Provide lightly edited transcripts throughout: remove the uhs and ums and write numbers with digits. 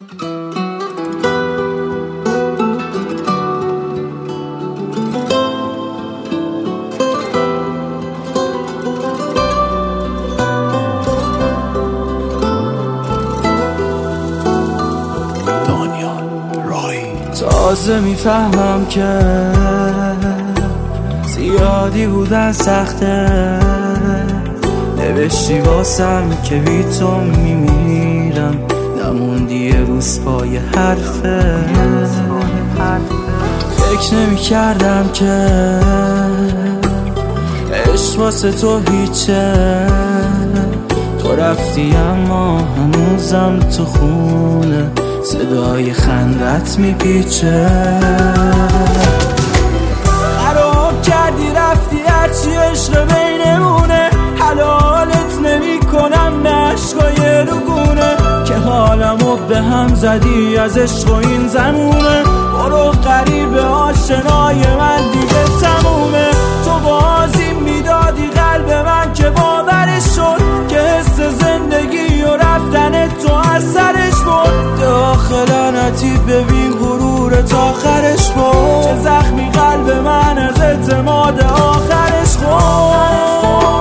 تازه میفهمم که زیادی بودن سخته، نوشتی واسم که بی تو میمیرم، نموندی یه روز پای حرفه. فکر نمی کردم که عشق واسه تو هیچه، تو رفتی اما هنوزم تو خونه صدای خندت میپیچه. خراب کردی رفتی هرچی عشق بینمونه، حلالت نمی کنم به عشقای روگونه، که حالمو به هم زدی از عشق و این زمونه. برو غریب آشنای من دیگه تمومه، تو بازی میدادی قلب من که باورش شد، که حس زندگی و رفتن تو از سرش برد. داخلانتی ببین غرور تا آخرش بود، چه زخمی قلب من از اعتماد آخرش خورد.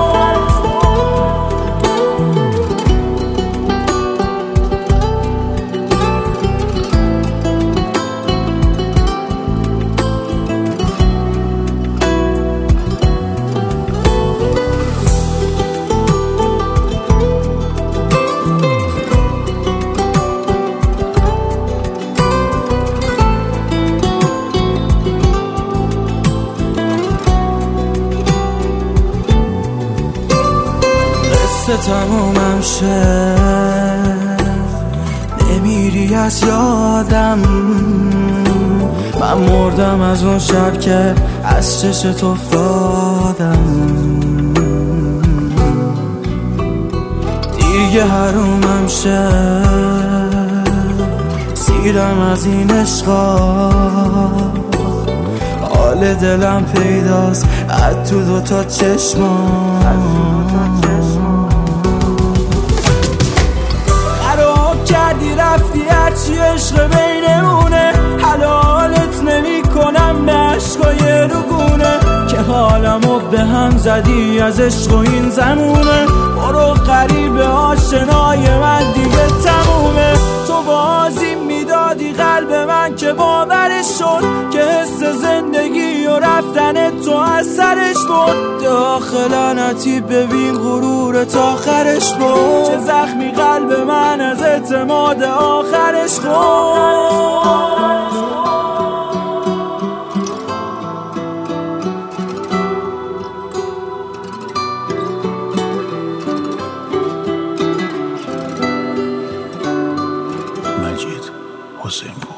تمومم شه نمیری از یادم، من مردم از اون شب که از چشت افتادم، دیگه حرومم شه سیرم از این عشقا، حال دلم پیداست از تو دوتا چشمام. کردی رفتی هرچی عشق بینمونه، حلالت نمی کنم به عشقای روگونه، که حالمو به هم زدی از عشق و این زمونه. برو غریب آشنای من دیگه تمومه، تو بازی میدادی قلب من که باورش شد، که حس زندگی و رفتن تو از سرش برد. داخلانتی ببین غرور تا آخرش بود، چه زخمی قلب من از اعتماد آخرش خورد. مجید حسین پور.